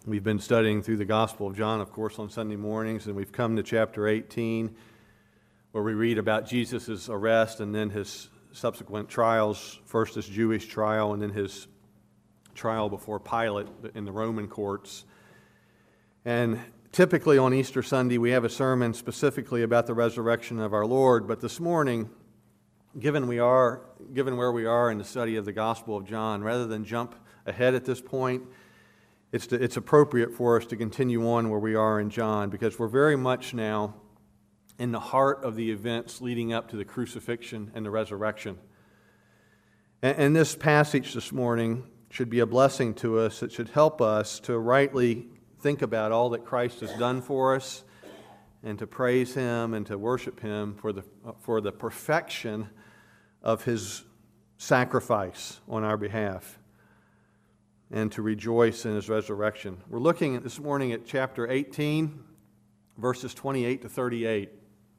We've been studying through the Gospel of John, of course, on Sunday mornings, and we've come to chapter 18, where we read about Jesus' arrest and then his subsequent trials, first his Jewish trial and then his trial before Pilate in the Roman courts. And typically on Easter Sunday, we have a sermon specifically about the resurrection of our Lord, but this morning, given where we are in the study of the Gospel of John, rather than jump ahead at this point, it's appropriate for us to continue on where we are in John, because we're very much now in the heart of the events leading up to the crucifixion and the resurrection. And this passage this morning should be a blessing to us. It should help us to rightly think about all that Christ has done for us, and to praise Him and to worship Him for the perfection of His sacrifice on our behalf, and to rejoice in His resurrection. We're looking at this morning at chapter 18, verses 28 to 38.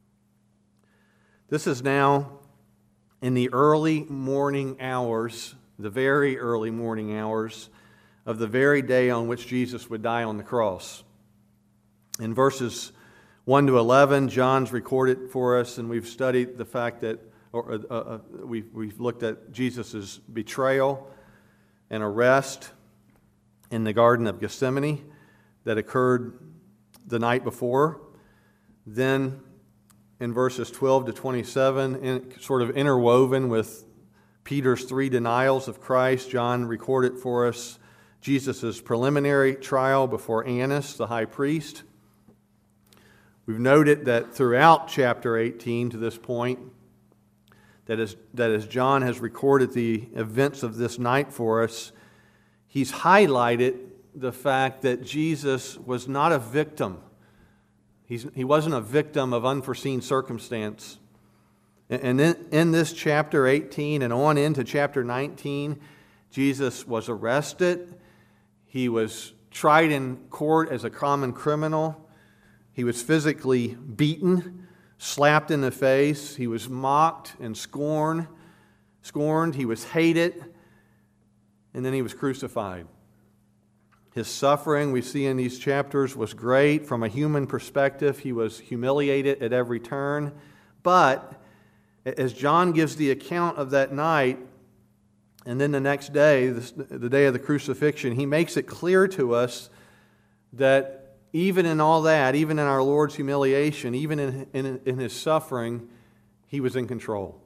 This is now in the early morning hours, the very early morning hours of the very day on which Jesus would die on the cross. In verses 1 to 11, John's recorded for us, and we've studied the fact that, we've looked at Jesus' betrayal and arrest in the Garden of Gethsemane that occurred the night before. Then in verses 12 to 27, sort of interwoven with Peter's 3 denials of Christ, John recorded for us Jesus' preliminary trial before Annas, the high priest. We've noted that throughout chapter 18 to this point, that as John has recorded the events of this night for us, he's highlighted the fact that Jesus was not a victim. He wasn't a victim of unforeseen circumstance. And in this chapter 18 and on into chapter 19, Jesus was arrested. He was tried in court as a common criminal. He was physically beaten, slapped in the face. He was mocked and scorned. He was hated. And then he was crucified. His suffering, we see in these chapters, was great. From a human perspective, he was humiliated at every turn. But as John gives the account of that night, and then the next day, the day of the crucifixion, he makes it clear to us that even in all that, even in our Lord's humiliation, even in His suffering, He was in control.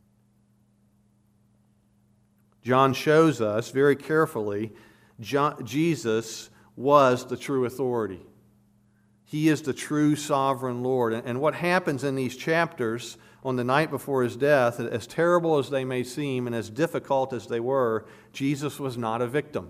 John shows us very carefully Jesus was the true authority. He is the true sovereign Lord. And what happens in these chapters on the night before His death, as terrible as they may seem and as difficult as they were, Jesus was not a victim.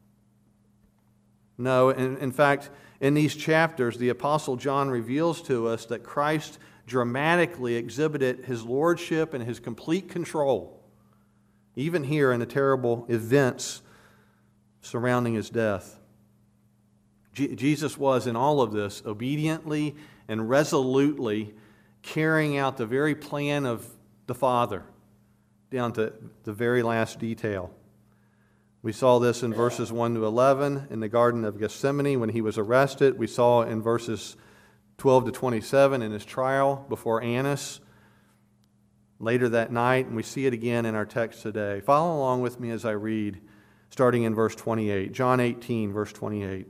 No, in fact, in these chapters, the Apostle John reveals to us that Christ dramatically exhibited His lordship and His complete control, even here in the terrible events surrounding His death. Jesus was, in all of this, obediently and resolutely carrying out the very plan of the Father, down to the very last detail. We saw this in verses 1 to 11 in the Garden of Gethsemane when He was arrested. We saw in verses 12 to 27 in His trial before Annas later that night, and we see it again in our text today. Follow along with me as I read, starting in verse 28. John 18, verse 28.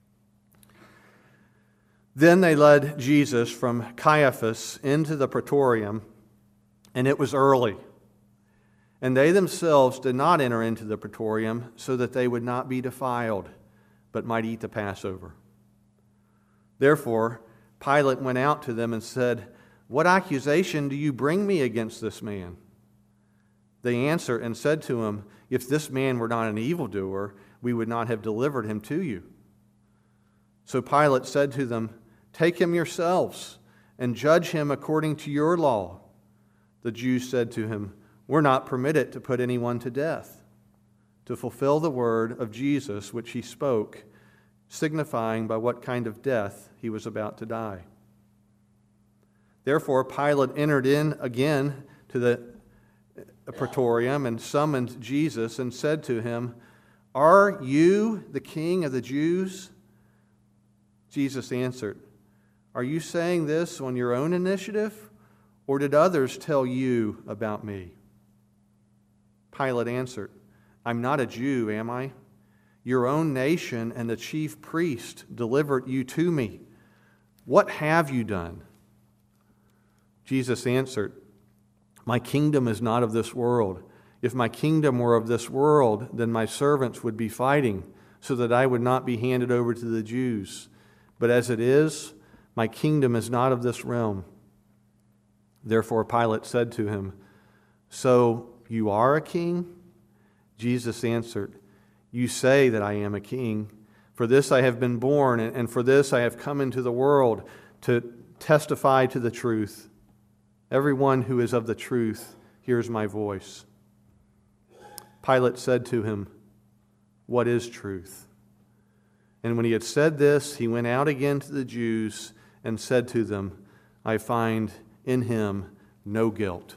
Then they led Jesus from Caiaphas into the praetorium, and it was early. And they themselves did not enter into the praetorium, so that they would not be defiled, but might eat the Passover. Therefore, Pilate went out to them and said, "What accusation do you bring me against this man?" They answered and said to him, "If this man were not an evildoer, we would not have delivered him to you." So Pilate said to them, "Take him yourselves and judge him according to your law." The Jews said to him, "We're not permitted to put anyone to death," to fulfill the word of Jesus which He spoke, signifying by what kind of death He was about to die. Therefore Pilate entered in again to the praetorium and summoned Jesus and said to him, "Are you the king of the Jews?" Jesus answered, "Are you saying this on your own initiative, or did others tell you about me?" Pilate answered, "I'm not a Jew, am I? Your own nation and the chief priest delivered you to me. What have you done?" Jesus answered, "My kingdom is not of this world. If my kingdom were of this world, then my servants would be fighting, so that I would not be handed over to the Jews. But as it is, my kingdom is not of this realm." Therefore Pilate said to him, "So you are a king?" Jesus answered, "You say that I am a king. For this I have been born, and for this I have come into the world, to testify to the truth. Everyone who is of the truth hears my voice." Pilate said to him, "What is truth?" And when he had said this, he went out again to the Jews and said to them, "I find in him no guilt."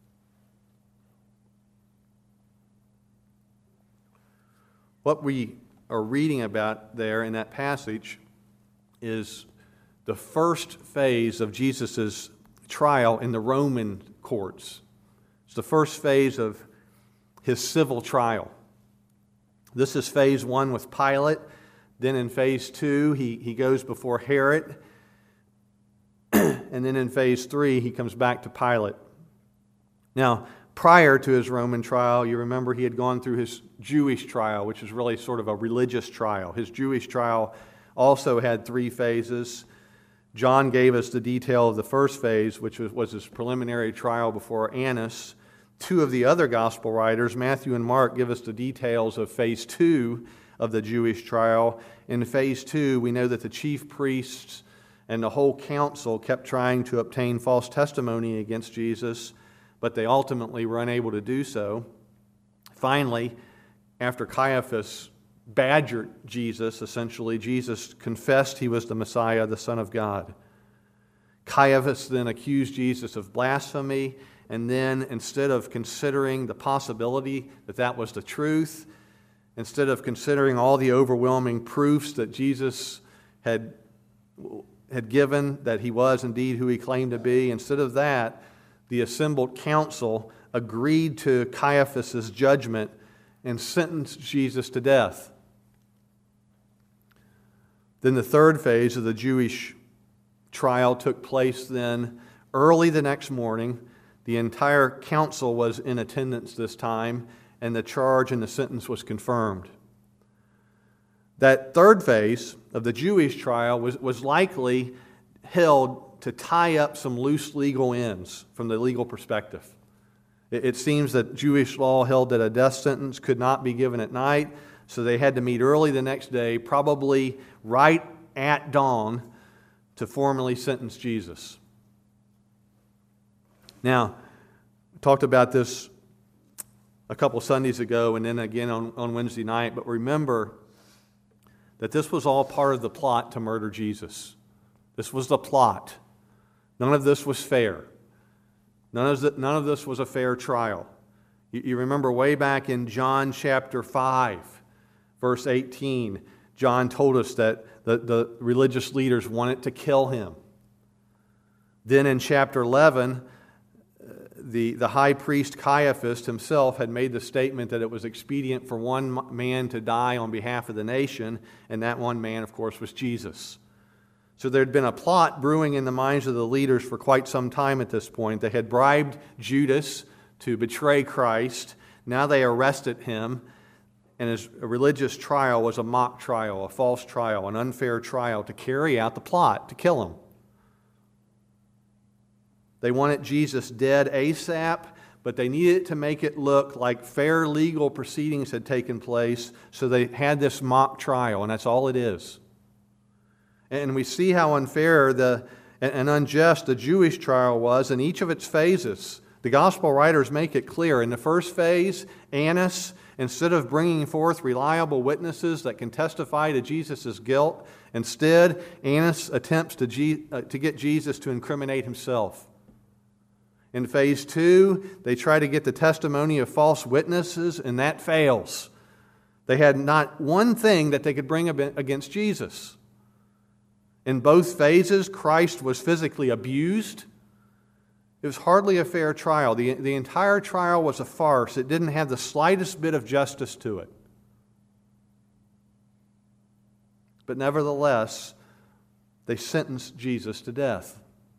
What we are reading about there in that passage is the first phase of Jesus' trial in the Roman courts. It's the first phase of his civil trial. This is phase 1 with Pilate. Then in phase 2, he goes before Herod. And then in phase 3, he comes back to Pilate. Now, prior to his Roman trial, you remember he had gone through his Jewish trial, which is really sort of a religious trial. His Jewish trial also had 3 phases. John gave us the detail of the first phase, which was his preliminary trial before Annas. 2 of the other gospel writers, Matthew and Mark, give us the details of phase 2 of the Jewish trial. In phase 2, we know that the chief priests and the whole council kept trying to obtain false testimony against Jesus, but they ultimately were unable to do so. Finally, after Caiaphas badgered Jesus, essentially, Jesus confessed he was the Messiah, the Son of God. Caiaphas then accused Jesus of blasphemy, and then instead of considering the possibility that that was the truth, instead of considering all the overwhelming proofs that Jesus had given that he was indeed who he claimed to be, instead of that, the assembled council agreed to Caiaphas' judgment and sentenced Jesus to death. Then the third phase of the Jewish trial took place then early the next morning. The entire council was in attendance this time, and the charge and the sentence was confirmed. That third phase of the Jewish trial was likely held to tie up some loose legal ends from the legal perspective. It seems that Jewish law held that a death sentence could not be given at night, so they had to meet early the next day, probably right at dawn, to formally sentence Jesus. Now, we talked about this a couple Sundays ago and then again on Wednesday night, but remember that this was all part of the plot to murder Jesus. This was the plot. None of this was fair. None of this was a fair trial. You remember way back in John chapter 5, verse 18, John told us that the religious leaders wanted to kill him. Then in chapter 11, the high priest Caiaphas himself had made the statement that it was expedient for one man to die on behalf of the nation, and that one man, of course, was Jesus. So there had been a plot brewing in the minds of the leaders for quite some time at this point. They had bribed Judas to betray Christ. Now they arrested him, and his religious trial was a mock trial, a false trial, an unfair trial to carry out the plot to kill him. They wanted Jesus dead ASAP, but they needed to make it look like fair legal proceedings had taken place, so they had this mock trial, and that's all it is. And we see how unfair and unjust the Jewish trial was in each of its phases. The gospel writers make it clear. In the first phase, Annas, instead of bringing forth reliable witnesses that can testify to Jesus' guilt, instead, Annas attempts to get Jesus to incriminate himself. In phase 2, they try to get the testimony of false witnesses, and that fails. They had not one thing that they could bring against Jesus. In both phases, Christ was physically abused. It was hardly a fair trial. The entire trial was a farce. It didn't have the slightest bit of justice to it. But nevertheless, they sentenced Jesus to death.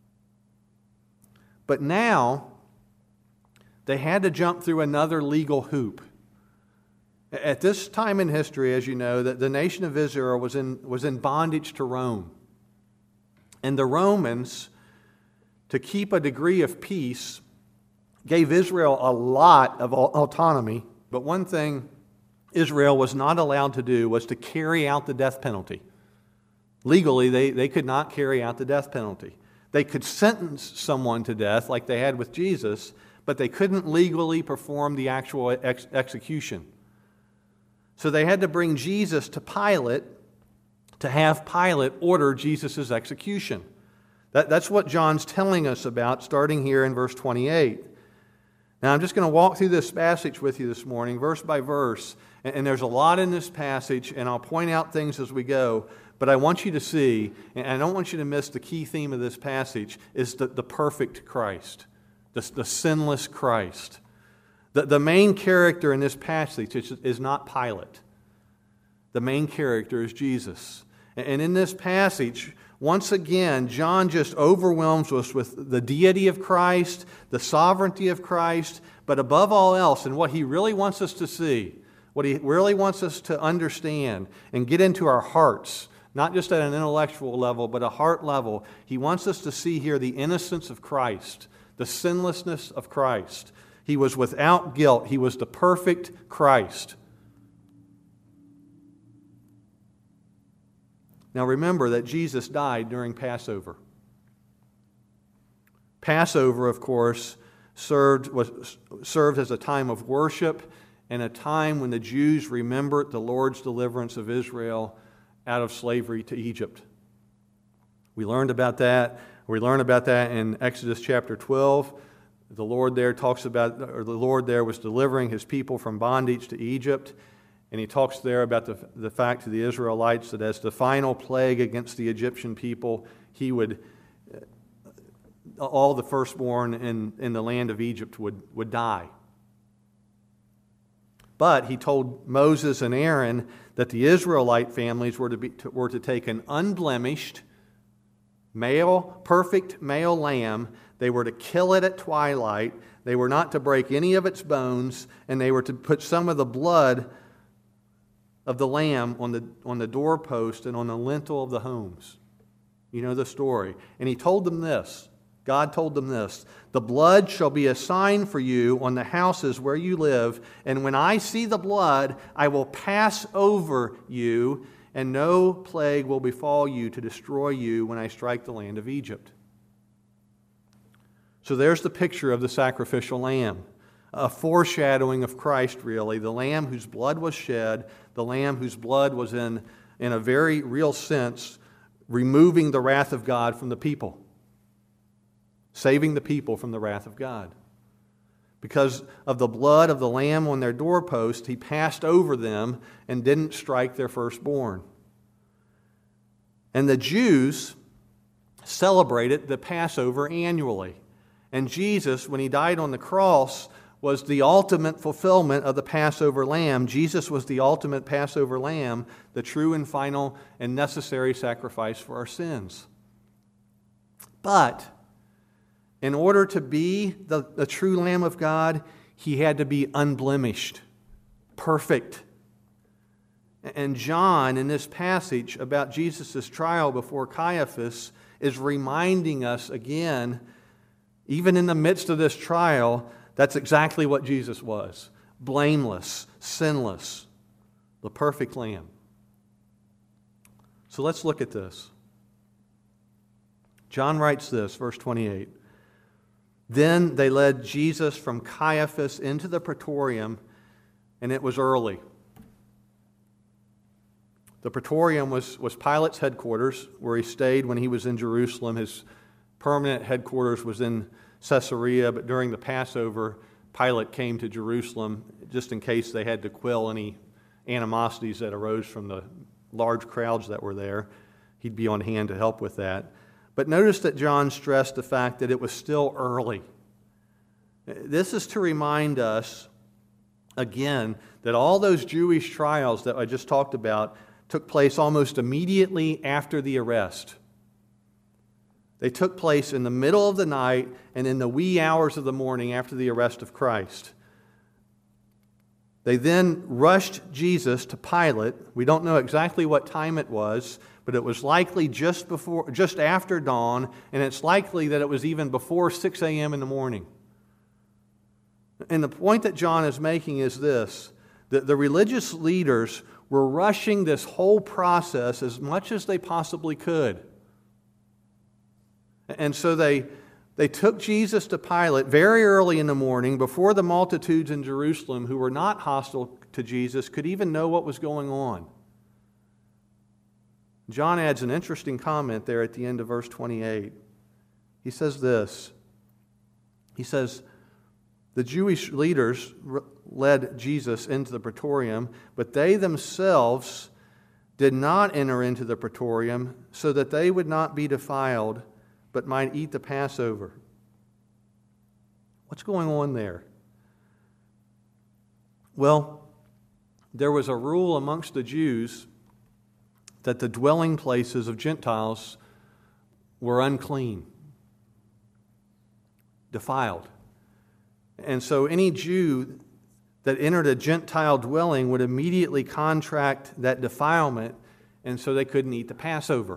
But now, they had to jump through another legal hoop. At this time in history, as you know, the nation of Israel was in bondage to Rome. And the Romans, to keep a degree of peace, gave Israel a lot of autonomy. But one thing Israel was not allowed to do was to carry out the death penalty. Legally, they could not carry out the death penalty. They could sentence someone to death like they had with Jesus, but they couldn't legally perform the actual execution. So they had to bring Jesus to Pilate to have Pilate order Jesus' execution. That's what John's telling us about, starting here in verse 28. Now, I'm just going to walk through this passage with you this morning, verse by verse. And there's a lot in this passage, and I'll point out things as we go. But I want you to see, and I don't want you to miss the key theme of this passage, is the perfect Christ, the sinless Christ. The main character in this passage is not Pilate. The main character is Jesus. And in this passage, once again, John just overwhelms us with the deity of Christ, the sovereignty of Christ, but above all else, and what he really wants us to see, what he really wants us to understand and get into our hearts, not just at an intellectual level, but a heart level. He wants us to see here the innocence of Christ, the sinlessness of Christ. He was without guilt. He was the perfect Christ. Now remember that Jesus died during Passover. Passover, of course, served as a time of worship and a time when the Jews remembered the Lord's deliverance of Israel out of slavery to Egypt. We learned about that. We learn about that in Exodus chapter 12. The Lord there was delivering his people from bondage to Egypt. And he talks there about the fact to the Israelites that as the final plague against the Egyptian people, all the firstborn in the land of Egypt would die. But he told Moses and Aaron that the Israelite families were to take an unblemished, perfect male lamb. They were to kill it at twilight. They were not to break any of its bones, and they were to put some of the blood of the lamb on the doorpost and on the lintel of the homes. You know the story. And he told them this. God told them this: "The blood shall be a sign for you on the houses where you live, and when I see the blood, I will pass over you, and no plague will befall you to destroy you when I strike the land of Egypt." So there's the picture of the sacrificial lamb, a foreshadowing of Christ, really, the lamb whose blood was shed, the lamb whose blood was in a very real sense removing the wrath of God from the people. Saving the people from the wrath of God. Because of the blood of the lamb on their doorpost, he passed over them and didn't strike their firstborn. And the Jews celebrated the Passover annually. And Jesus, when he died on the cross, was the ultimate fulfillment of the Passover lamb. Jesus was the ultimate Passover lamb, the true and final and necessary sacrifice for our sins. But in order to be the true Lamb of God, he had to be unblemished, perfect. And John, in this passage about Jesus' trial before Caiaphas, is reminding us again, even in the midst of this trial, that's exactly what Jesus was. Blameless, sinless, the perfect Lamb. So let's look at this. John writes this, verse 28. "Then they led Jesus from Caiaphas into the praetorium, and it was early." The praetorium was Pilate's headquarters, where he stayed when he was in Jerusalem. His permanent headquarters was in Caesarea, but during the Passover, Pilate came to Jerusalem just in case they had to quell any animosities that arose from the large crowds that were there. he'd be on hand to help with that. But notice that John stressed the fact that it was still early. This is to remind us, again, that all those Jewish trials that I just talked about took place almost immediately after the arrest. They took place in the middle of the night and in the wee hours of the morning after the arrest of Christ. They then rushed Jesus to Pilate. We don't know exactly what time it was, but it was likely just after dawn, and it's likely that it was even before 6 a.m. in the morning. And the point that John is making is this, that the religious leaders were rushing this whole process as much as they possibly could. And so they took Jesus to Pilate very early in the morning, before the multitudes in Jerusalem who were not hostile to Jesus could even know what was going on. John adds an interesting comment there at the end of verse 28. He says this. He says, the Jewish leaders led Jesus into the praetorium, but they themselves did not enter into the praetorium so that they would not be defiled, but might eat the Passover. What's going on there? Well, there was a rule amongst the Jews that the dwelling places of Gentiles were unclean, defiled. And so any Jew that entered a Gentile dwelling would immediately contract that defilement, and so they couldn't eat the Passover.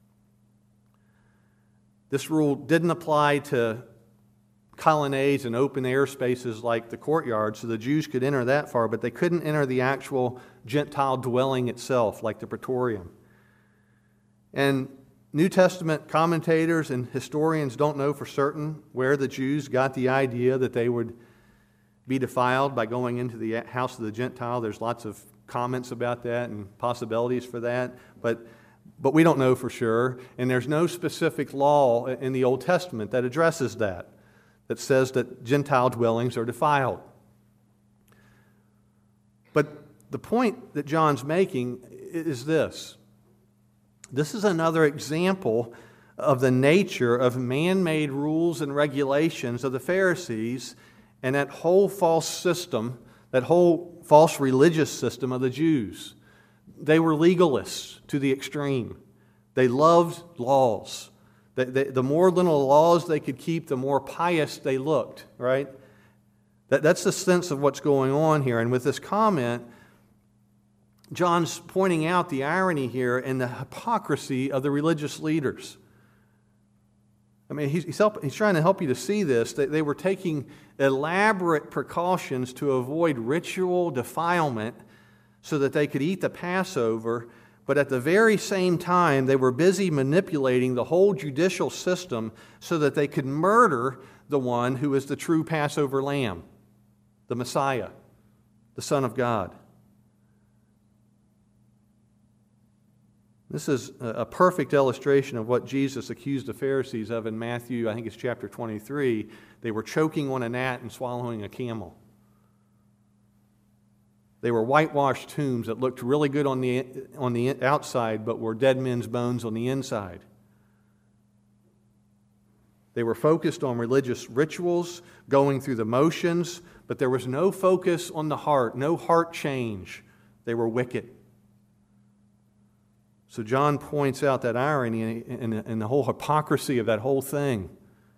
This rule didn't apply to colonnades and open air spaces like the courtyard, so the Jews could enter that far, but they couldn't enter the actual Gentile dwelling itself, like the praetorium. And New Testament commentators and historians don't know for certain where the Jews got the idea that they would be defiled by going into the house of the Gentile. There's lots of comments about that and possibilities for that, but we don't know for sure, and there's no specific law in the Old Testament that addresses that says that Gentile dwellings are defiled. But the point that John's making is this. This is another example of the nature of man-made rules and regulations of the Pharisees and that whole false system, that whole false religious system of the Jews. They were legalists to the extreme. They loved laws. The more little laws they could keep, the more pious they looked, right? That's the sense of what's going on here. And with this comment, John's pointing out the irony here and the hypocrisy of the religious leaders. I mean, he's trying to help you to see this. They were taking elaborate precautions to avoid ritual defilement so that they could eat the Passover, but at the very same time, they were busy manipulating the whole judicial system so that they could murder the one who is the true Passover lamb, the Messiah, the Son of God. This is a perfect illustration of what Jesus accused the Pharisees of in Matthew, I think it's chapter 23. They were choking on a gnat and swallowing a camel. They were whitewashed tombs that looked really good on the outside, but were dead men's bones on the inside. They were focused on religious rituals, going through the motions, but there was no focus on the heart, no heart change. They were wicked. So John points out that irony and the whole hypocrisy of that whole thing.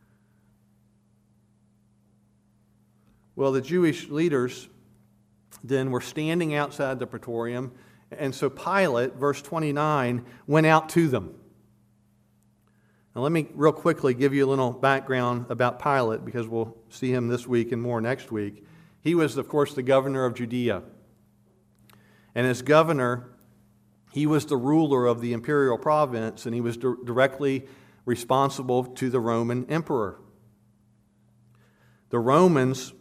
Well, the Jewish leaders then were standing outside the praetorium, and so Pilate, verse 29, went out to them. Now let me real quickly give you a little background about Pilate, because we'll see him this week and more next week. He was, of course, the governor of Judea. And as governor, he was the ruler of the imperial province, and he was directly responsible to the Roman emperor. The Romans,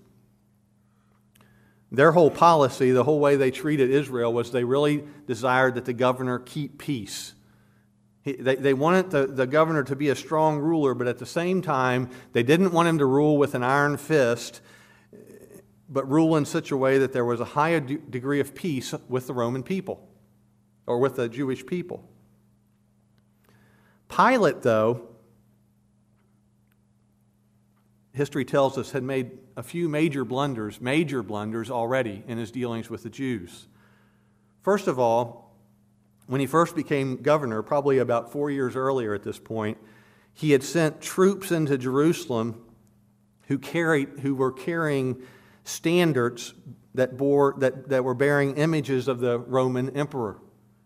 their whole policy, the whole way they treated Israel, was they really desired that the governor keep peace. They wanted the governor to be a strong ruler, but at the same time, they didn't want him to rule with an iron fist, but rule in such a way that there was a higher degree of peace with the Roman people, or with the Jewish people. Pilate, though, history tells us, had made a few major blunders already in his dealings with the Jews. First of all, when he first became governor, probably about 4 years earlier at this point, he had sent troops into Jerusalem who were carrying standards that were bearing images of the Roman emperor.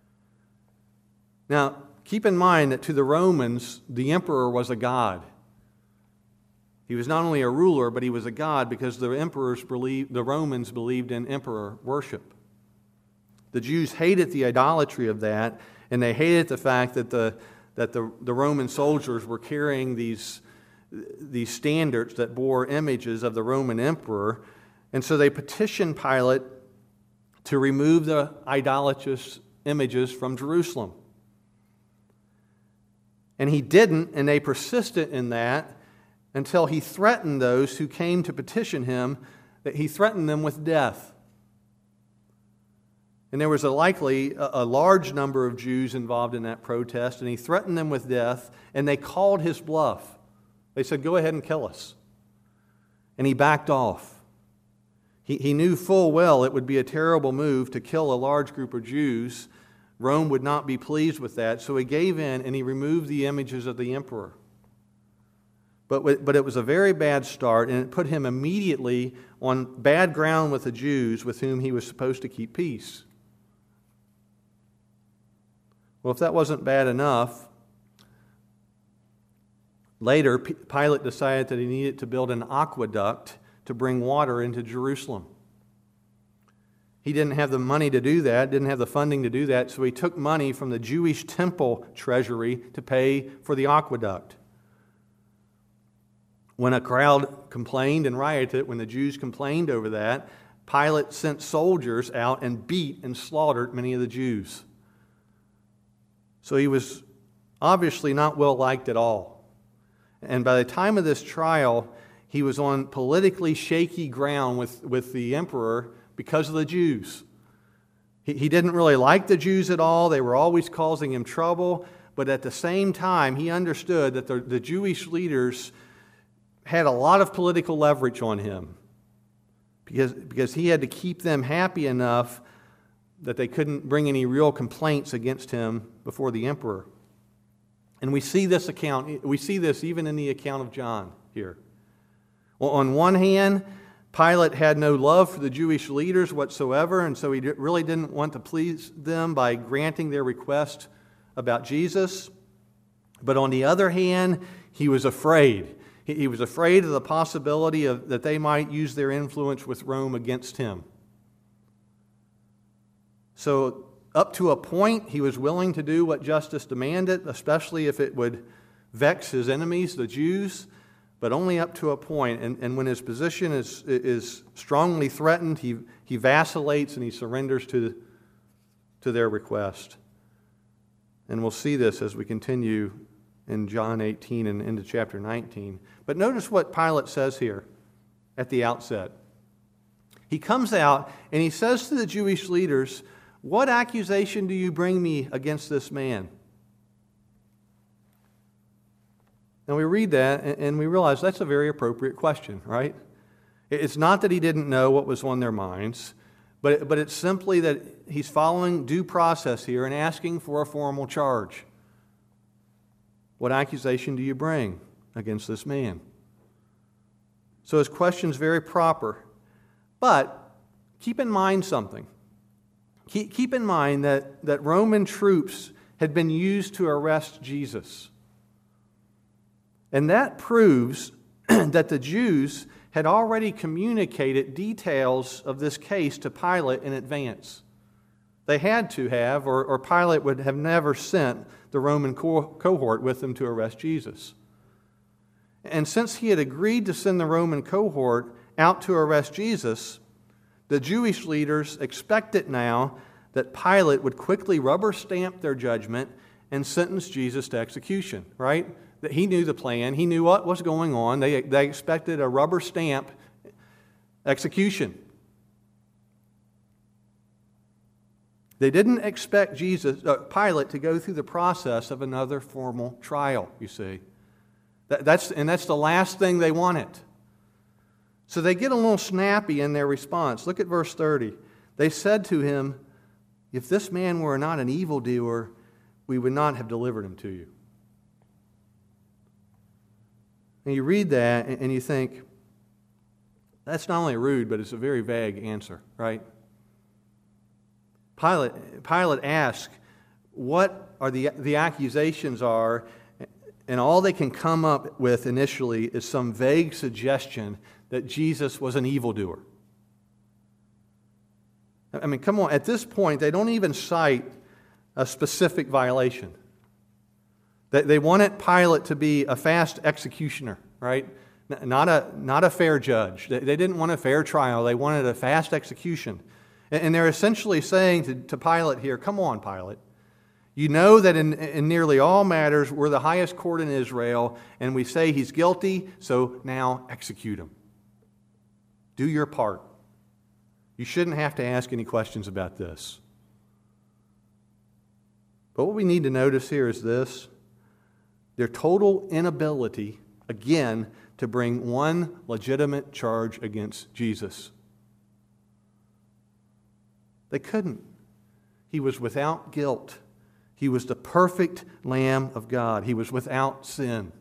Now, keep in mind that to the Romans, the emperor was a god. He was not only a ruler, but he was a god because the Romans believed in emperor worship. The Jews hated the idolatry of that, and they hated the fact that the Roman soldiers were carrying these standards that bore images of the Roman emperor. And so they petitioned Pilate to remove the idolatrous images from Jerusalem. And he didn't, and they persisted in that until he threatened those who came to petition him, that he threatened them with death. And there was a large number of Jews involved in that protest, and he threatened them with death, and they called his bluff. They said, "Go ahead and kill us." And he backed off. He knew full well it would be a terrible move to kill a large group of Jews. Rome would not be pleased with that, so he gave in and he removed the images of the emperor. But it was a very bad start, and it put him immediately on bad ground with the Jews with whom he was supposed to keep peace. Well, if that wasn't bad enough, later Pilate decided that he needed to build an aqueduct to bring water into Jerusalem. He didn't have the money to do that, didn't have the funding to do that, so he took money from the Jewish temple treasury to pay for the aqueduct. When a crowd complained and rioted, when the Jews complained over that, Pilate sent soldiers out and beat and slaughtered many of the Jews. So he was obviously not well liked at all. And by the time of this trial, he was on politically shaky ground with the emperor because of the Jews. He didn't really like the Jews at all. They were always causing him trouble. But at the same time, he understood that the Jewish leaders had a lot of political leverage on him because he had to keep them happy enough that they couldn't bring any real complaints against him before the emperor. And we see this even in the account of John here. Well, on one hand, Pilate had no love for the Jewish leaders whatsoever, and so he really didn't want to please them by granting their request about Jesus. But on the other hand, he was afraid. He was afraid of the possibility that they might use their influence with Rome against him. So up to a point, he was willing to do what justice demanded, especially if it would vex his enemies, the Jews, but only up to a point. And when his position is strongly threatened, he vacillates and he surrenders to their request. And we'll see this as we continue in John 18 and into chapter 19. But notice what Pilate says here at the outset. He comes out and he says to the Jewish leaders, "What accusation do you bring me against this man?" And we read that and we realize that's a very appropriate question, right? It's not that he didn't know what was on their minds, but it's simply that he's following due process here and asking for a formal charge. What accusation do you bring against this man? So his question's very proper. But keep in mind something. Keep in mind that Roman troops had been used to arrest Jesus. And that proves that the Jews had already communicated details of this case to Pilate in advance. They had to have, or Pilate would have never sent the Roman cohort with them to arrest Jesus. And since he had agreed to send the Roman cohort out to arrest Jesus, the Jewish leaders expected now that Pilate would quickly rubber stamp their judgment and sentence Jesus to execution, right? That he knew the plan. He knew what was going on. They expected a rubber stamp execution. They didn't expect Pilate to go through the process of another formal trial, you see. That's the last thing they wanted. So they get a little snappy in their response. Look at verse 30. They said to him, "If this man were not an evildoer, we would not have delivered him to you." And you read that and you think, that's not only rude, but it's a very vague answer, right? Pilate asks what are the accusations are, and all they can come up with initially is some vague suggestion that Jesus was an evildoer. I mean, come on, at this point, they don't even cite a specific violation. They wanted Pilate to be a fast executioner, right? Not a fair judge. They didn't want a fair trial. They wanted a fast execution. And they're essentially saying to Pilate here, come on, Pilate. You know that in nearly all matters, we're the highest court in Israel, and we say he's guilty, so now execute him. Do your part. You shouldn't have to ask any questions about this. But what we need to notice here is this: their total inability, again, to bring one legitimate charge against Jesus. They couldn't. He was without guilt. He was the perfect Lamb of God. He was without sin.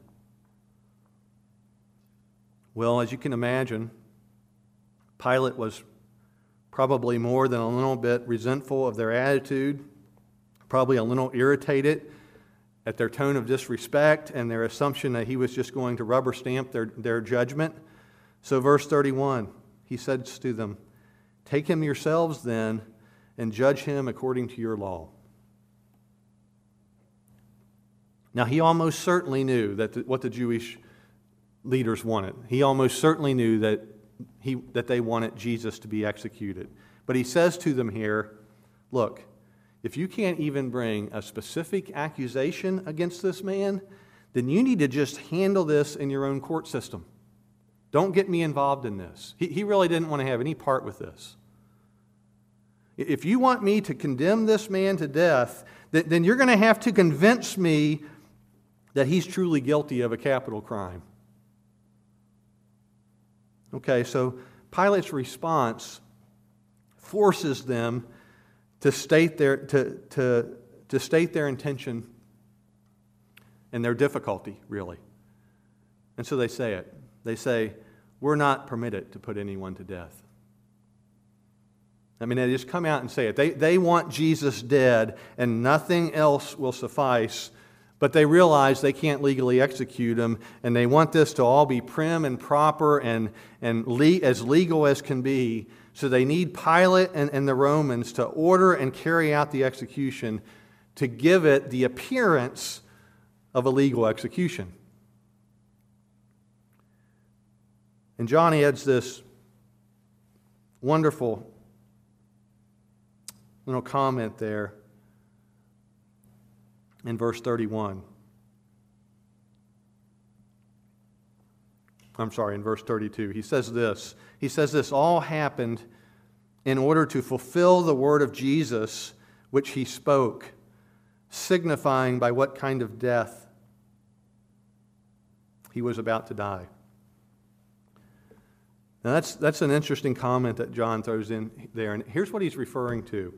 Well, as you can imagine, Pilate was probably more than a little bit resentful of their attitude, probably a little irritated at their tone of disrespect and their assumption that he was just going to rubber stamp their judgment. So verse 31, he says to them, "Take him yourselves then and judge him according to your law." Now, he almost certainly knew what the Jewish leaders wanted. He almost certainly knew that they wanted Jesus to be executed. But he says to them here, look, if you can't even bring a specific accusation against this man, then you need to just handle this in your own court system. Don't get me involved in this. He really didn't want to have any part with this. If you want me to condemn this man to death, then you're going to have to convince me that he's truly guilty of a capital crime. Okay, so Pilate's response forces them to state their intention and their difficulty, really. And so they say it. They say, we're not permitted to put anyone to death. I mean, they just come out and say it. They want Jesus dead and nothing else will suffice, but they realize they can't legally execute him, and they want this to all be prim and proper and as legal as can be. So they need Pilate and the Romans to order and carry out the execution to give it the appearance of a legal execution. And John adds this wonderful little comment there in verse 31. I'm sorry, in verse 32. He says this all happened in order to fulfill the word of Jesus which he spoke, signifying by what kind of death he was about to die. Now that's an interesting comment that John throws in there, and here's what he's referring to.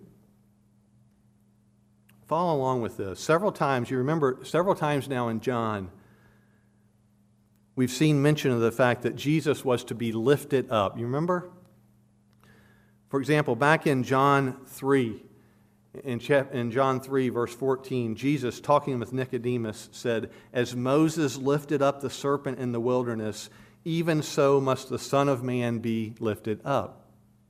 Follow along with this. Several times now in John, we've seen mention of the fact that Jesus was to be lifted up. You remember? For example, back in John 3, in John 3, verse 14, Jesus, talking with Nicodemus, said, "As Moses lifted up the serpent in the wilderness, even so must the Son of Man be lifted up."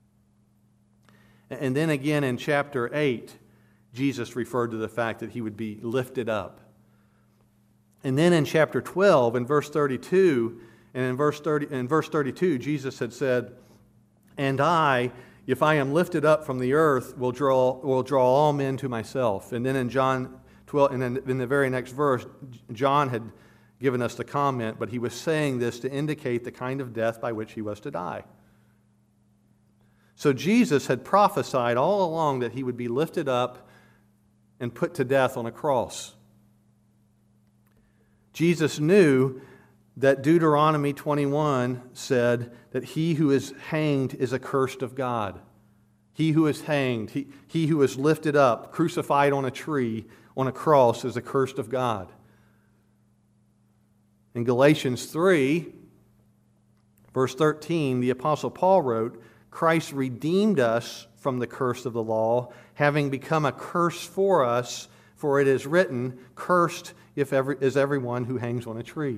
And then again in chapter 8, Jesus referred to the fact that he would be lifted up. And then in chapter 12, in verse 32, and in verse 32, Jesus had said, "And I, if I am lifted up from the earth, will draw all men to myself." And then in John 12, and then in the very next verse, John had given us the comment, but he was saying this to indicate the kind of death by which he was to die. So Jesus had prophesied all along that he would be lifted up and put to death on a cross. Jesus knew that Deuteronomy 21 said that he who is hanged is accursed of God. He who is hanged, he who is lifted up, crucified on a tree, on a cross, is accursed of God. In Galatians 3, verse 13, the Apostle Paul wrote, Christ redeemed us from the curse of the law, having become a curse for us, for it is written, cursed is everyone who hangs on a tree.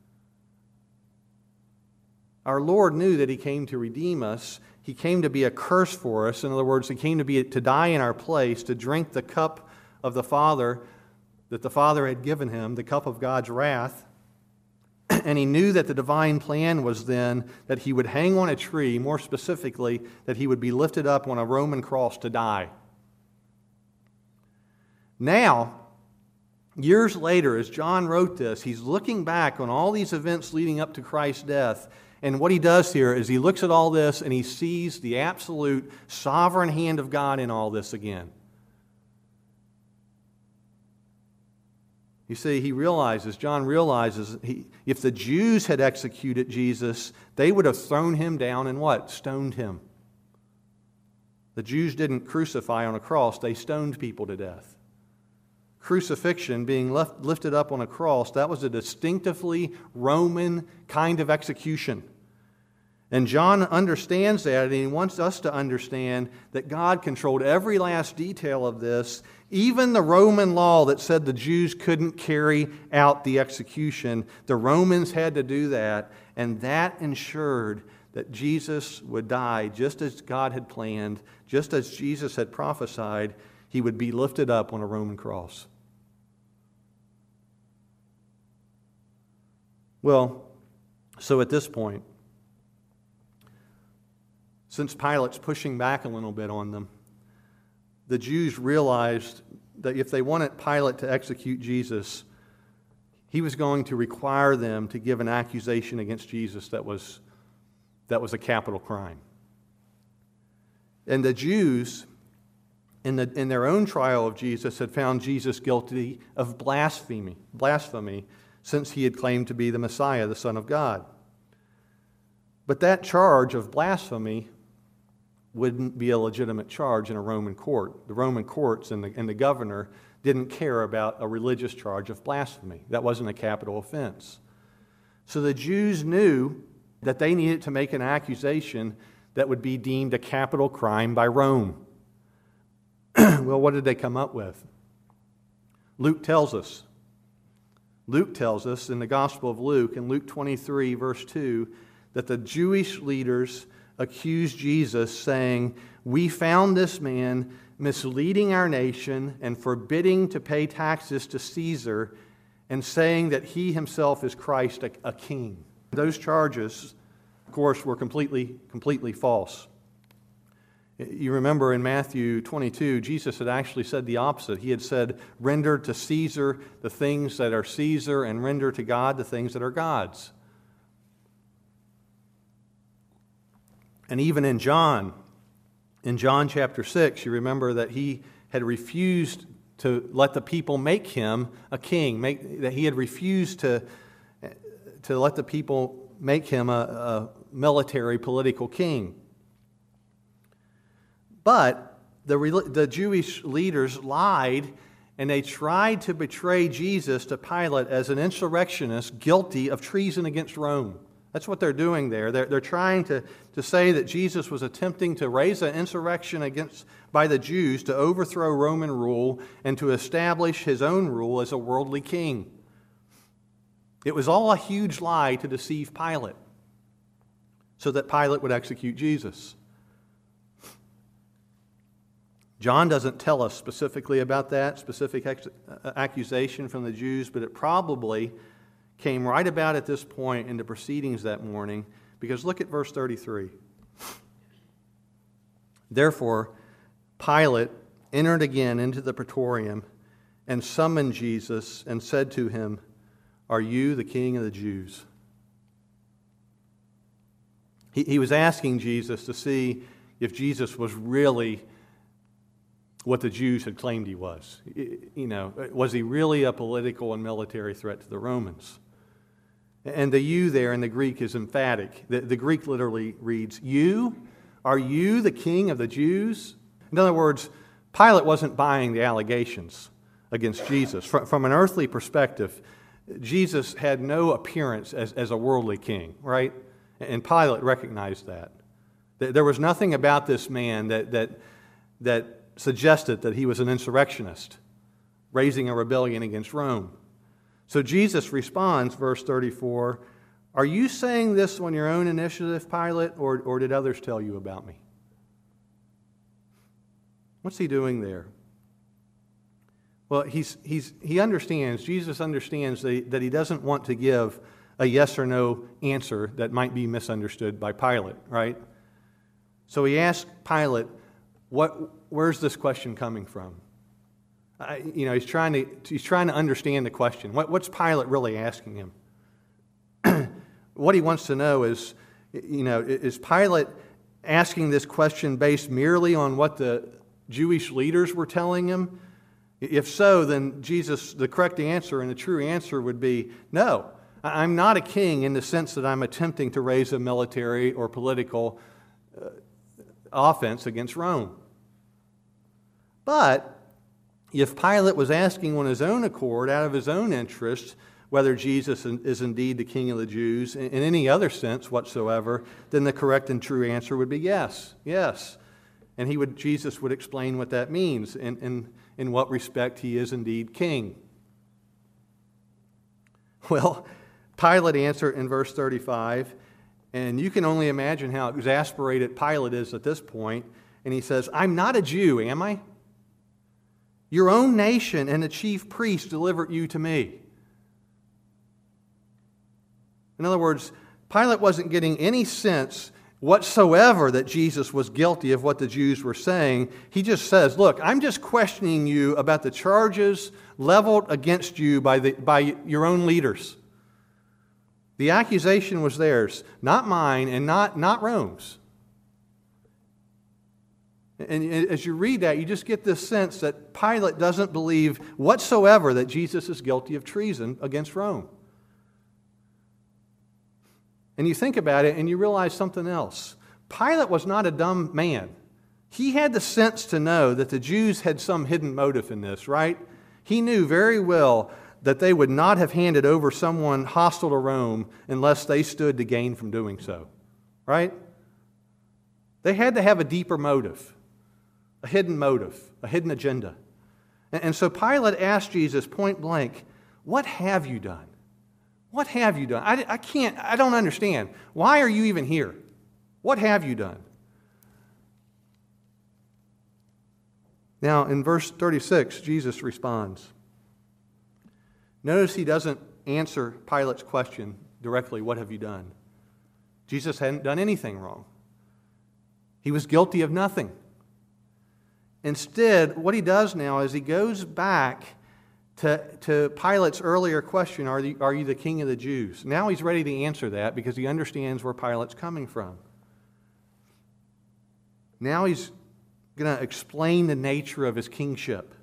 Our Lord knew that he came to redeem us. He came to be a curse for us. In other words, he came to die in our place, to drink the cup of the Father that the Father had given him, the cup of God's wrath. And he knew that the divine plan was then that he would hang on a tree, more specifically, that he would be lifted up on a Roman cross to die. Now, years later, as John wrote this, he's looking back on all these events leading up to Christ's death. And what he does here is he looks at all this and he sees the absolute sovereign hand of God in all this again. You see, John realizes, if the Jews had executed Jesus, they would have thrown him down and what? Stoned him. The Jews didn't crucify on a cross, they stoned people to death. Crucifixion, being lifted up on a cross, that was a distinctively Roman kind of execution. And John understands that, and he wants us to understand that God controlled every last detail of this. Even the Roman law that said the Jews couldn't carry out the execution, the Romans had to do that, and that ensured that Jesus would die just as God had planned, just as Jesus had prophesied. He would be lifted up on a Roman cross. Well, so at this point, since Pilate's pushing back a little bit on them, the Jews realized that if they wanted Pilate to execute Jesus, he was going to require them to give an accusation against Jesus that was a capital crime. And the Jews, in their own trial of Jesus, had found Jesus guilty of blasphemy, since he had claimed to be the Messiah, the Son of God. But that charge of blasphemy wouldn't be a legitimate charge in a Roman court. The Roman courts and the governor didn't care about a religious charge of blasphemy. That wasn't a capital offense. So the Jews knew that they needed to make an accusation that would be deemed a capital crime by Rome. Well, what did they come up with? Luke tells us in the Gospel of Luke, in Luke 23, verse 2, that the Jewish leaders accused Jesus, saying, "We found this man misleading our nation and forbidding to pay taxes to Caesar, and saying that he himself is Christ, a king." Those charges, of course, were completely false. You remember in Matthew 22, Jesus had actually said the opposite. He had said, "Render to Caesar the things that are Caesar, and render to God the things that are God's." And even in John chapter 6, you remember that he had refused to let the people make him a king, that he had refused to let the people make him a military political king. But the Jewish leaders lied, and they tried to betray Jesus to Pilate as an insurrectionist guilty of treason against Rome. That's what they're doing there. They're trying to say that Jesus was attempting to raise an insurrection by the Jews to overthrow Roman rule and to establish his own rule as a worldly king. It was all a huge lie to deceive Pilate so that Pilate would execute Jesus. John doesn't tell us specifically about that specific accusation from the Jews, but it probably came right about at this point in the proceedings that morning, because look at verse 33. Therefore, Pilate entered again into the praetorium and summoned Jesus and said to him, "Are you the king of the Jews?" He was asking Jesus to see if Jesus was really what the Jews had claimed he was. Was he really a political and military threat to the Romans? And the you there in the Greek is emphatic. The Greek literally reads, "You? Are you the king of the Jews?" In other words, Pilate wasn't buying the allegations against Jesus. From an earthly perspective, Jesus had no appearance as a worldly king, right? And Pilate recognized that. There was nothing about this man that suggested that he was an insurrectionist, raising a rebellion against Rome. So Jesus responds, verse 34, "Are you saying this on your own initiative, Pilate, or did others tell you about me?" What's he doing there? Well, he understands, Jesus understands that he doesn't want to give a yes or no answer that might be misunderstood by Pilate, right? So he asks Pilate, where's this question coming from? He's trying to understand the question. What's Pilate really asking him? What he wants to know is Pilate asking this question based merely on what the Jewish leaders were telling him? If so, then Jesus, the correct answer and the true answer would be, no, I'm not a king in the sense that I'm attempting to raise a military or political offense against Rome. But if Pilate was asking on his own accord, out of his own interest, whether Jesus is indeed the king of the Jews in any other sense whatsoever, then the correct and true answer would be yes, yes. And Jesus would explain what that means and in what respect he is indeed king. Well, Pilate answered in verse 35, and you can only imagine how exasperated Pilate is at this point, and he says, "I'm not a Jew, am I? Your own nation and the chief priest delivered you to me." In other words, Pilate wasn't getting any sense whatsoever that Jesus was guilty of what the Jews were saying. He just says, "Look, I'm just questioning you about the charges leveled against you by your own leaders. The accusation was theirs, not mine and not Rome's." And as you read that, you just get this sense that Pilate doesn't believe whatsoever that Jesus is guilty of treason against Rome. And you think about it and you realize something else. Pilate was not a dumb man. He had the sense to know that the Jews had some hidden motive in this, right? He knew very well that they would not have handed over someone hostile to Rome unless they stood to gain from doing so, right? They had to have a deeper motive, a hidden agenda. And so Pilate asked Jesus point blank, "What have you done? What have you done? I don't understand. Why are you even here? What have you done?" Now, in verse 36, Jesus responds. Notice he doesn't answer Pilate's question directly, "What have you done?" Jesus hadn't done anything wrong. He was guilty of nothing. Instead, what he does now is he goes back to Pilate's earlier question, are you the king of the Jews? Now he's ready to answer that because he understands where Pilate's coming from. Now he's going to explain the nature of his kingship.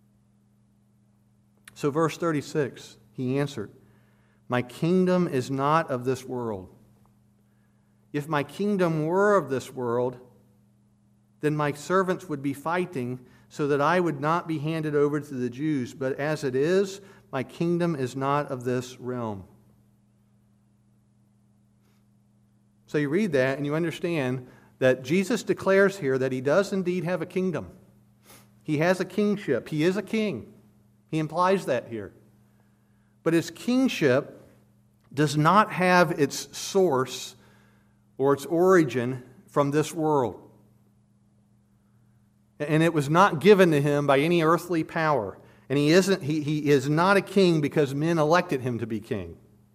So verse 36, he answered, "My kingdom is not of this world. If my kingdom were of this world, then my servants would be fighting so that I would not be handed over to the Jews. But as it is, my kingdom is not of this realm." So you read that and you understand that Jesus declares here that he does indeed have a kingdom. He has a kingship. He is a king. He implies that here. But his kingship does not have its source or its origin from this world. And it was not given to him by any earthly power. And he is not a king because men elected him to be king.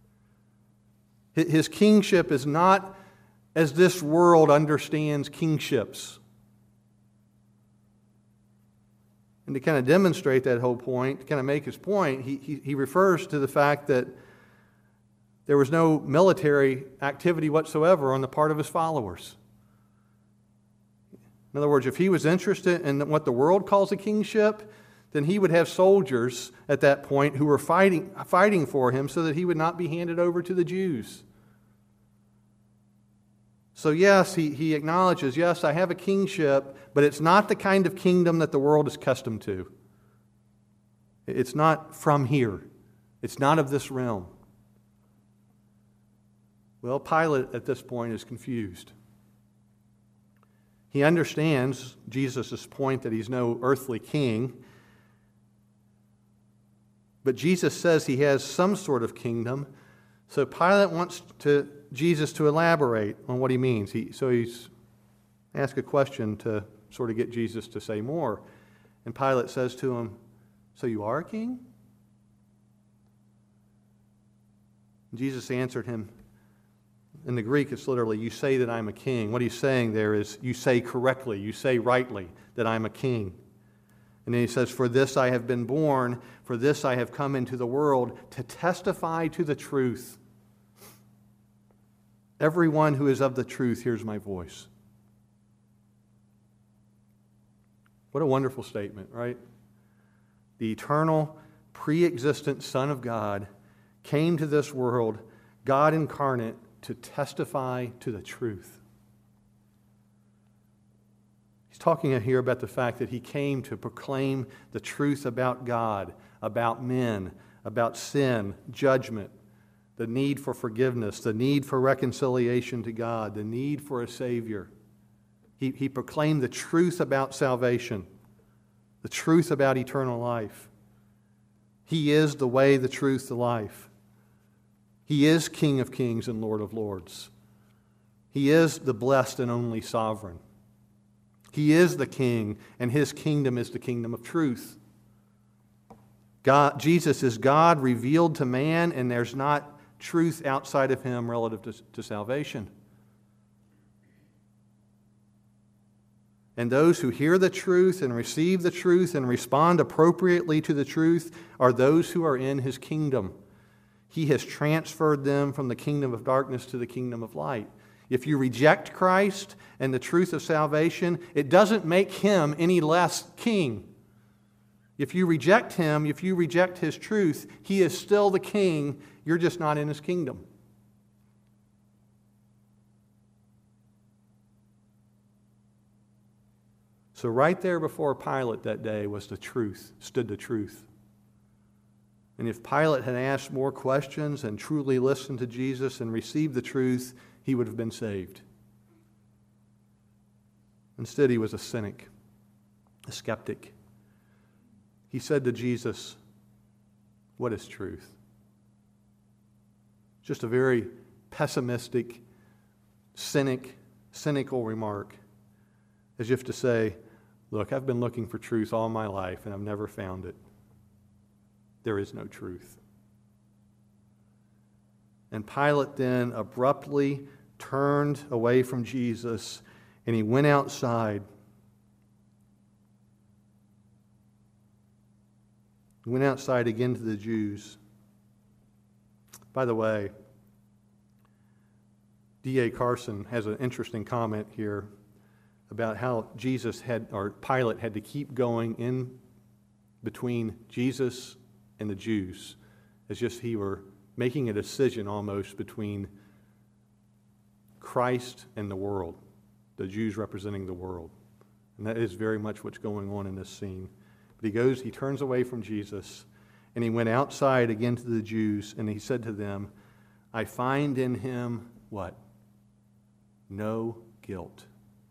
His kingship is not as this world understands kingships. And to kind of demonstrate that whole point, to kind of make his point, he refers to the fact that there was no military activity whatsoever on the part of his followers. In other words, if he was interested in what the world calls a kingship, then he would have soldiers at that point who were fighting for him so that he would not be handed over to the Jews. So yes, he acknowledges, yes, I have a kingship, but it's not the kind of kingdom that the world is accustomed to. It's not from here. It's not of this realm. Well, Pilate at this point is confused. He understands Jesus' point that he's no earthly king. But Jesus says he has some sort of kingdom. So Pilate wants Jesus to elaborate on what he means. So he's asked a question to sort of get Jesus to say more. And Pilate says to him, "So you are a king?" And Jesus answered him, in the Greek, it's literally, "You say that I'm a king." What he's saying there is, you say correctly, you say rightly that I'm a king. And then he says, "For this I have been born, for this I have come into the world, to testify to the truth. Everyone who is of the truth hears my voice." What a wonderful statement, right? The eternal, pre-existent Son of God came to this world, God incarnate, to testify to the truth. He's talking here about the fact that he came to proclaim the truth about God, about men, about sin, judgment, the need for forgiveness, the need for reconciliation to God, the need for a Savior. He proclaimed the truth about salvation, the truth about eternal life. He is the way, the truth, the life. He is King of kings and Lord of lords. He is the blessed and only sovereign. He is the king, and his kingdom is the kingdom of truth. Jesus is God revealed to man, and there's not truth outside of him relative to salvation. And those who hear the truth and receive the truth and respond appropriately to the truth are those who are in his kingdom. He has transferred them from the kingdom of darkness to the kingdom of light. If you reject Christ and the truth of salvation, it doesn't make him any less king. If you reject him, if you reject his truth, he is still the king. You're just not in his kingdom. So right there before Pilate that day was the truth, stood the truth. And if Pilate had asked more questions and truly listened to Jesus and received the truth, he would have been saved. Instead, he was a cynic, a skeptic. He said to Jesus, "What is truth?" Just a very pessimistic, cynical remark, as if to say, "Look, I've been looking for truth all my life and I've never found it. There is no truth." And Pilate then abruptly turned away from Jesus and he went outside. He went outside again to the Jews. By the way, D.A. Carson has an interesting comment here about how Pilate had to keep going in between Jesus and the Jews, as just he were making a decision almost between Christ and the world, the Jews representing the world. And that is very much what's going on in this scene. But he turns away from Jesus, and he went outside again to the Jews, and he said to them, "I find in him," what? "No guilt."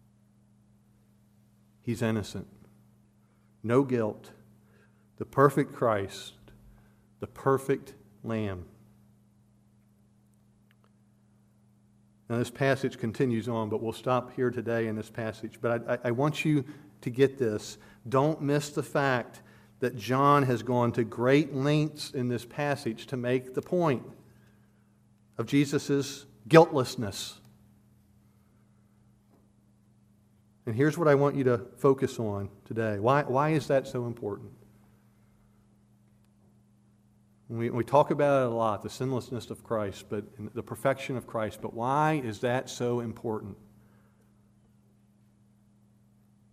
He's innocent. No guilt. The perfect Christ, the perfect Lamb. Now this passage continues on, but we'll stop here today in this passage. But I want you to get this. Don't miss the fact that John has gone to great lengths in this passage to make the point of Jesus' guiltlessness. And here's what I want you to focus on today. Why is that so important? We talk about it a lot, the sinlessness of Christ, but the perfection of Christ. But why is that so important?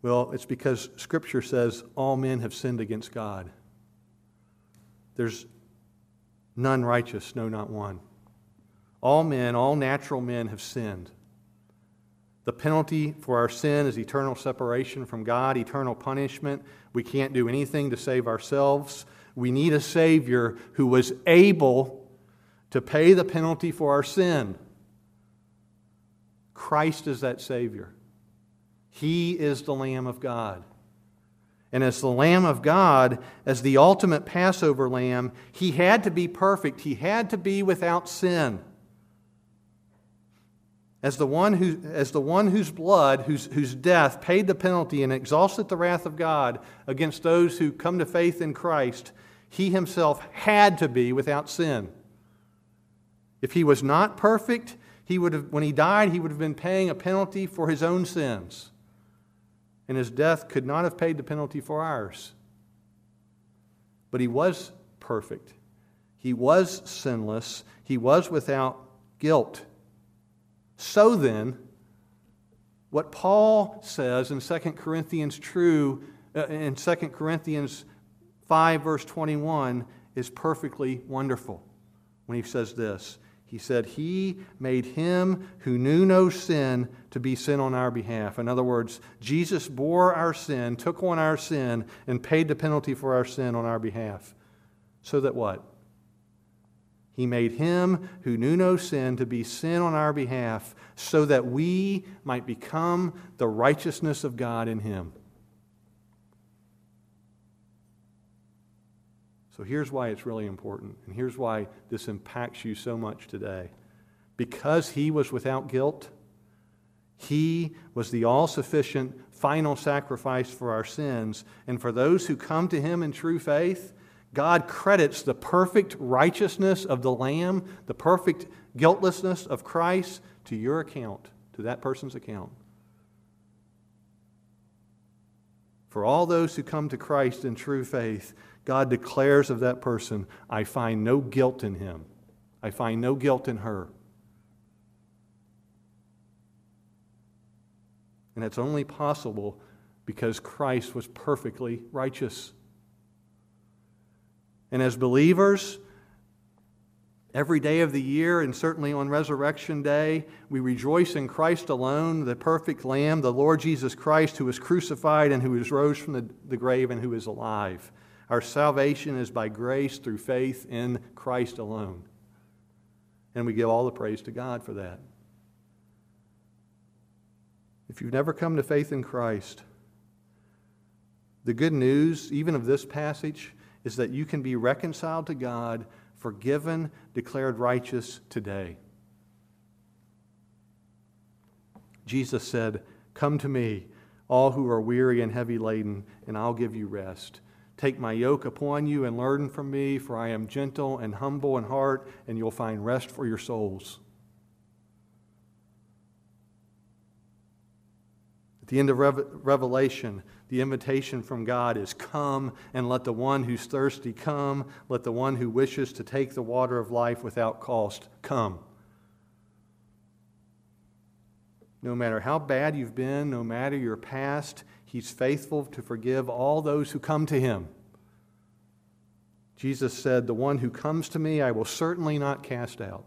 Well, it's because Scripture says all men have sinned against God. There's none righteous, no, not one. All men, all natural men have sinned. The penalty for our sin is eternal separation from God, eternal punishment. We can't do anything to save ourselves. We need a Savior who was able to pay the penalty for our sin. Christ is that Savior. He is the Lamb of God. And as the Lamb of God, as the ultimate Passover lamb, He had to be perfect. He had to be without sin. As the one whose blood, whose death paid the penalty and exhausted the wrath of God against those who come to faith in Christ, He Himself had to be without sin. If He was not perfect, when He died, He would have been paying a penalty for His own sins. And His death could not have paid the penalty for ours. But He was perfect. He was sinless. He was without guilt. So then, what Paul says in 2 Corinthians 5, verse 21, is perfectly wonderful when he says this. He said, He made Him who knew no sin to be sin on our behalf. In other words, Jesus bore our sin, took on our sin, and paid the penalty for our sin on our behalf. So that what? He made Him who knew no sin to be sin on our behalf, so that we might become the righteousness of God in Him. So here's why it's really important, and here's why this impacts you so much today. Because He was without guilt, He was the all-sufficient final sacrifice for our sins, and for those who come to Him in true faith, God credits the perfect righteousness of the Lamb, the perfect guiltlessness of Christ to your account, to that person's account. For all those who come to Christ in true faith, God declares of that person, I find no guilt in him. I find no guilt in her. And it's only possible because Christ was perfectly righteous. And as believers, every day of the year, and certainly on Resurrection Day, we rejoice in Christ alone, the perfect Lamb, the Lord Jesus Christ, who was crucified and who was rose from the grave and who is alive. Our salvation is by grace through faith in Christ alone. And we give all the praise to God for that. If you've never come to faith in Christ, the good news, even of this passage, is that you can be reconciled to God, forgiven, declared righteous today. Jesus said, Come to me, all who are weary and heavy laden, and I'll give you rest. Take my yoke upon you and learn from me, for I am gentle and humble in heart, and you'll find rest for your souls. At the end of Revelation, the invitation from God is, Come and let the one who's thirsty come. Let the one who wishes to take the water of life without cost come. No matter how bad you've been, no matter your past, He's faithful to forgive all those who come to Him. Jesus said, The one who comes to me, I will certainly not cast out.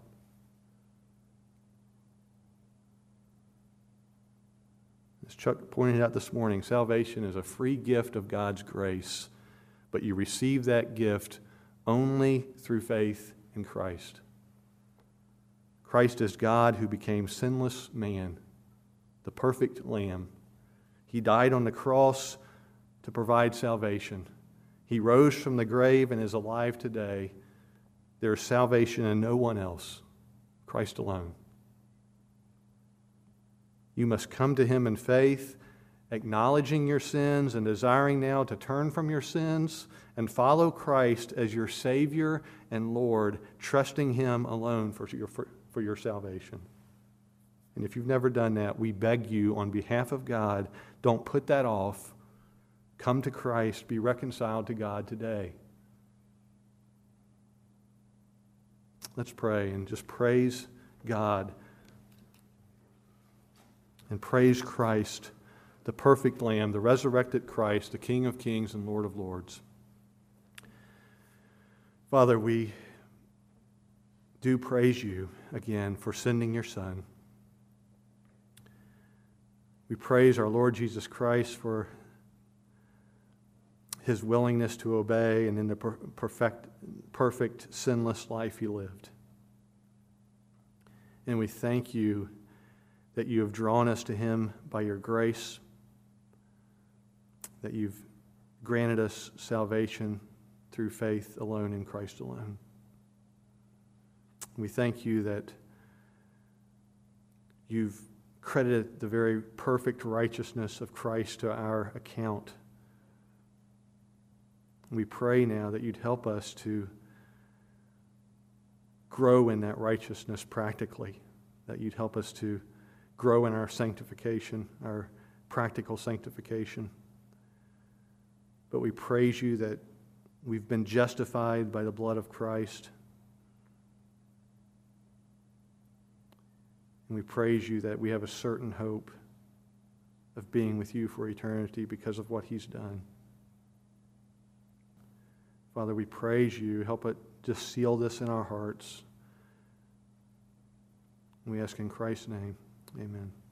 As Chuck pointed out this morning, salvation is a free gift of God's grace, but you receive that gift only through faith in Christ. Christ is God who became sinless man, the perfect Lamb. He died on the cross to provide salvation. He rose from the grave and is alive today. There is salvation in no one else, Christ alone. You must come to Him in faith, acknowledging your sins and desiring now to turn from your sins and follow Christ as your Savior and Lord, trusting Him alone for your salvation. And if you've never done that, we beg you on behalf of God, don't put that off. Come to Christ, be reconciled to God today. Let's pray and just praise God and praise Christ, the perfect Lamb, the resurrected Christ, the King of kings and Lord of lords. Father, we do praise you again for sending your Son. We praise our Lord Jesus Christ for his willingness to obey and in the perfect, sinless life he lived. And we thank you that you have drawn us to him by your grace, that you've granted us salvation through faith alone in Christ alone. We thank you that you've credited the very perfect righteousness of Christ to our account. We pray now that you'd help us to grow in that righteousness practically, that you'd help us to grow in our sanctification, our practical sanctification. But we praise you that we've been justified by the blood of Christ. And we praise you that we have a certain hope of being with you for eternity because of what he's done. Father, we praise you. Help it just seal this in our hearts. We ask in Christ's name. Amen.